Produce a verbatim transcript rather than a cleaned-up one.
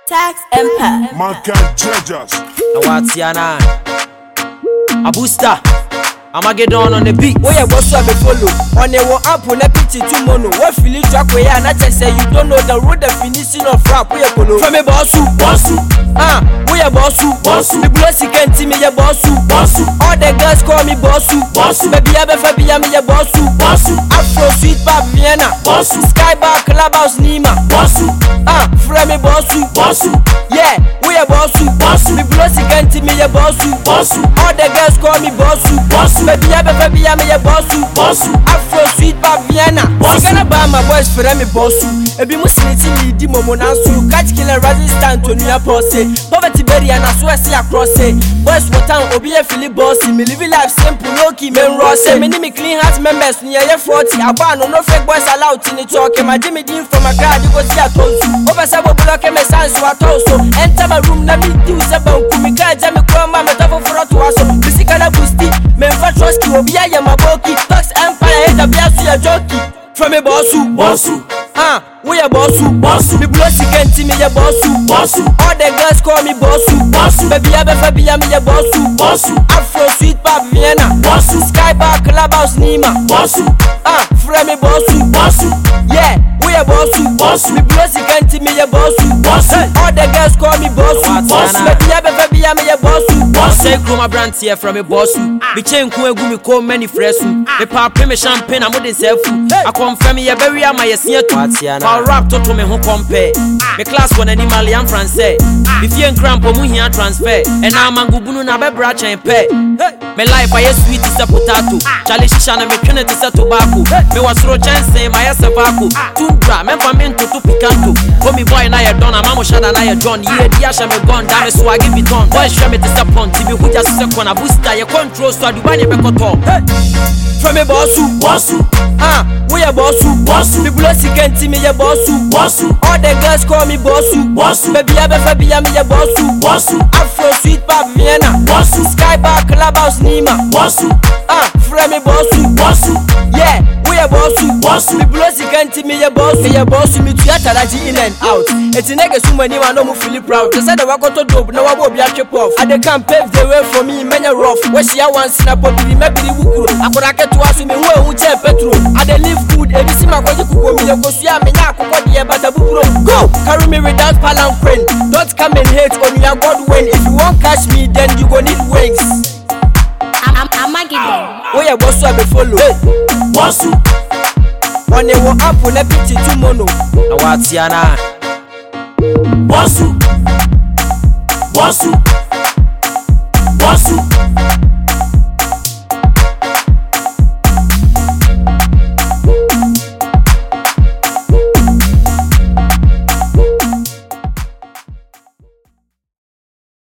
Tax Empire. Man can't judge us. Awatiana Abusta Amageddon on the beat. Where you boss be follow. On a war up on a picture to mono. What feel it track where and I just say you don't know the road definition of rap. Where you follow. From a bossu, bossu. Ah, where you bossu, bossu. The blossy can't see me a bossu, bossu. All the girls call me bossu, bossu. Baby I be fabi me a bossu, bossu. Afro sweet pop Vienna, bossu. Skybar clubhouse Nima, bossu. Ah, from a bossu, bossu. Yeah, we a bossu, bossu. The blossy can't see me a bossu, bossu. All the girls call me bossu, bossu. Baby, I be me a bossu, bossu. Afro sweet pop Vienna. Sigana ba my boys for me bossu. Ebi musiniti ni di momo nansu. Catch killer resistant to new pose. Poverty berry and as well see across it. Boys what town obi a fili bossy. Me live life simple, no key men ross. Me ni me clean heart members near your forty. Abano no fake boys allowed in it talk. My Jimmy Dean from a crowd you go see a toast. Over sabo block me sans so a toast. Enter my room na me do sabon. Kumika jami kwa mama tafo for to us. Bisikala busti. Me trust you, be a yamaboki. Tax Empire, hate a biasu ya jockey. From a bossu, bossu. Ah, we a bossu, bossu. The blossy can't see me a bossu, bossu. All the girls call me bossu, bossu. Baby I be fabi me a bossu, bossu. Afro sweet pop Vienna, bossu. Skybar clubhouse Nima, bossu. Ah, from a bossu, bossu. Yeah, we a bossu, bossu. The blossy can't see me a bossu, bossu. All the girls call me bossu, bossu. Baby I be fabi me a bossu, bossu. Say Chroma brand here from a bossu. Be chain ku egu mi call many fresu. Me pa pre me champagne I'm de selfu. I confirm me a bury am my year to I'll rap to me who compare. Me class one animal and français. If you en cramp mu here transfer. And now mangubunu na be bra chain pay. Me life I sweet is a potato. Charlie shisha na me twene is a tobacco. Me was ro chance my yesavako. Tundra me fa me to picanto. Ko me boy na ye don amamo shada na ye John. Ye dia sha me gun da me so I give it on. Boy show me disappoint. Be who just second a booster your control so do bani be koto. From a bossu, bossu. Ah, we a bossu, bossu. The blossy can't see me a bossu, bossu. All the girls call me bossu, bossu. Baby I be fabi me a bossu, bossu. Afro sweet pop Vienna, bossu. Skybar clubhouse Nima, bossu. Ah, from a bossu, bossu. Yeah, we a bossu, bossu. The blossy can't see me a bossu, me a bossu. Me theater in and out. It's a nigga so many man no more feel proud. They said I walk out to dope, now I will be a chip off. I they can't pave the way for me, many rough. Where she a one snap up, maybe the wukuru. I could get to ask me who tell petrol. I they live good, every single one you could me, go see me now, but a go, carry me without palanquin. Don't come and hate on your God when. If you won't catch me, then you go need wings. I'm Amageddon. Where you boss be follow. Hey, bossu. On a war up on a picture to mono. Awatiana Bossu, bossu.